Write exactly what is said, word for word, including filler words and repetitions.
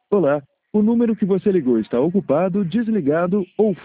Olá, o número que você ligou está ocupado, desligado ou